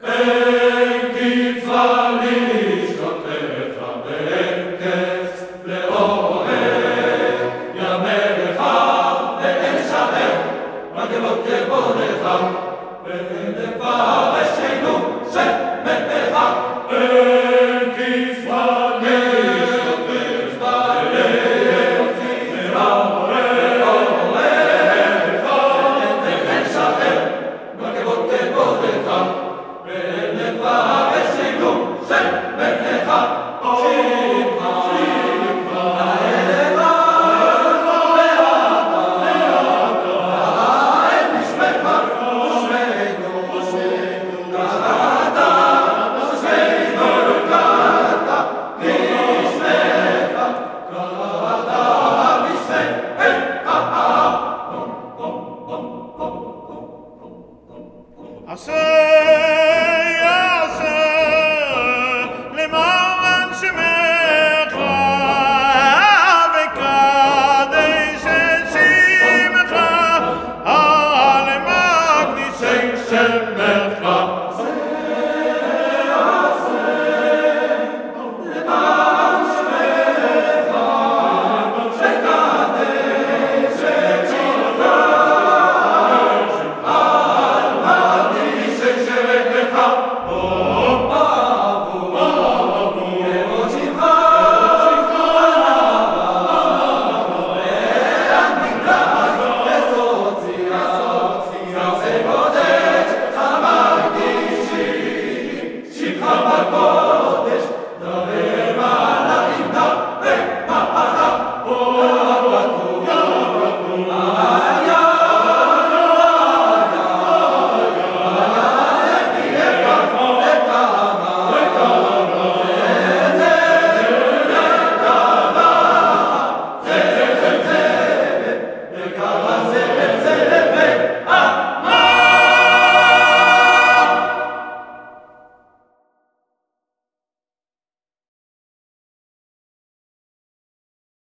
אין כי צבליש כותך ואין קץ לאוהב ימך ואין שער מגבות כבודך ואין לפרשנו שמך אין כי צבליש כותך ואין קץ לאוהב ואין שער מגבות כבודך ואין לפרשנו שמך למען שמך וקדש את שמך למקדישי שמך